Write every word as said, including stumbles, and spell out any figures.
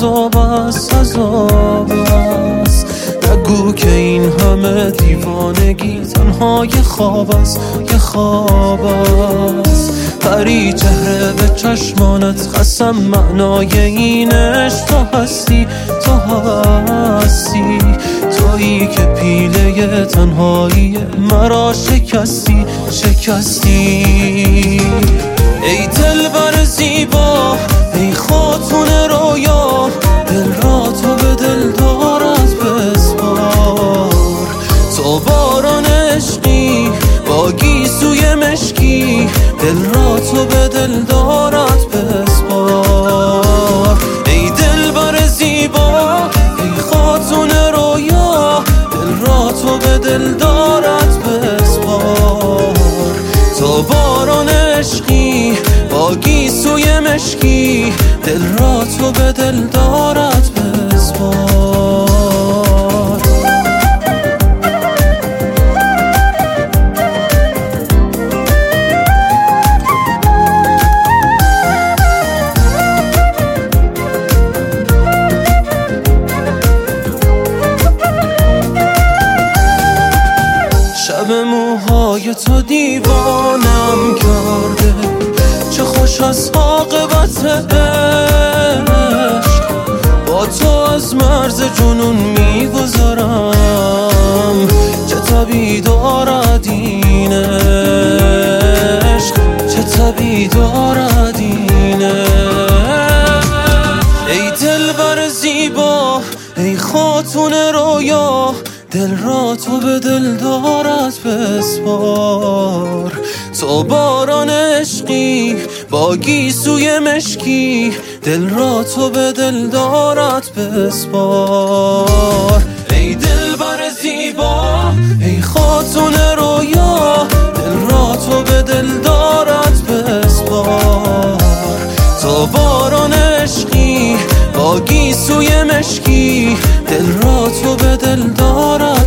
عذاب است، عذاب است. نگو که این همه دیوانگی تنها یه خواب است، یه خواب است. پری چهره به چشمانت قسم معنای این عشق تو هستی، تو هستی. تویی که پیله تنهایی مرا شکستی، شکستی. ای دلبر زیبا، ای خاتون رویا، دل را تو به دل دارد بسپار. تو باران عشقی با گیسوی مشکی، دل را تو به دل دارد بسپار. ای دلبر زیبا، ای خاتون رویا، دل را تو به دل دارد بسپار. تو باران عشقی با گیسوی مشکی، دل را تو به دل دارد بسپار. شب موهای تو دیوانم کرده، چه خوش از عاقبت عشق. با تو از مرز جنون میگذرم، چه طبی دارد این عشق، چه طبی دارد این عشق. ای دلبر زیبا، ای خاتون رویا، دل را تو به دل دارد بسپار. تو باران عشقی با گیسوی مشکی، دل را تو به دل دارد بسپار. ای دلبر زیبا، ای خاتون رویا، دل را تو به دل دارد بسپار. تو باران عشقی با گیسوی مشکی، دل را تو به دل دارد